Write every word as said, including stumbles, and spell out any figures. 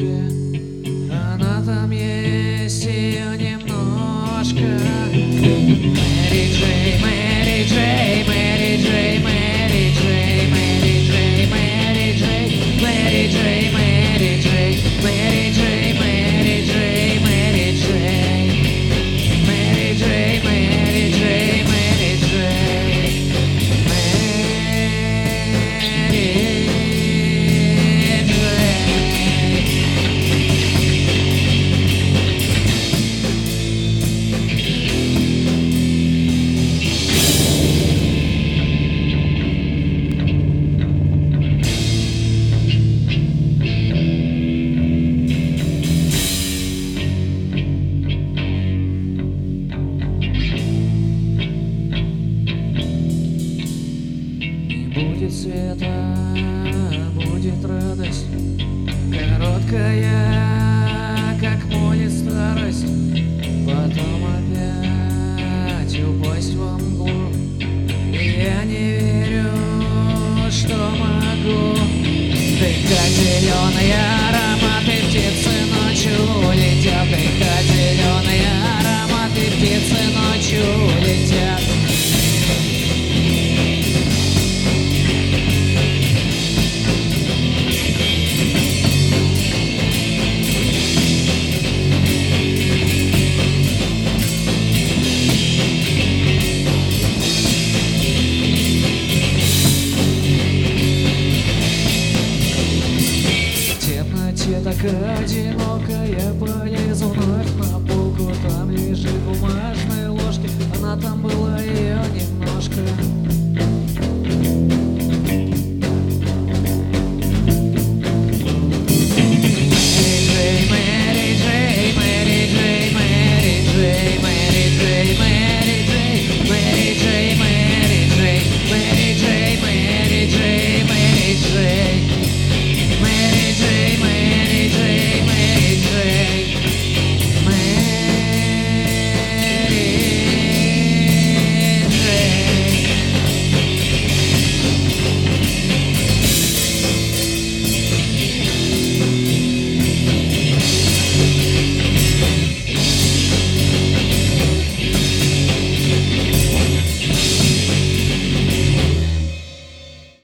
тебе, она там есть ее немножко. Мэри Джей, Мэри Джей, Мэри Джей, Мэри Джей, Мэри Джей, Мэри Джей, Мэри Джей, Мэри Джей, Мэри Джей, Мэри Джей, Мэри Джей, Мэри Джей, Мэри Джей, Мэри Джей, будет света, будет радость, короткая, как будет старость, потом опять упасть во мглу. И я не верю, что могу дыхать зеленые ароматы, птицы ночью летят, дыхать зеленые ароматы, птицы ночью летят. Так одиноко я полезу вновь на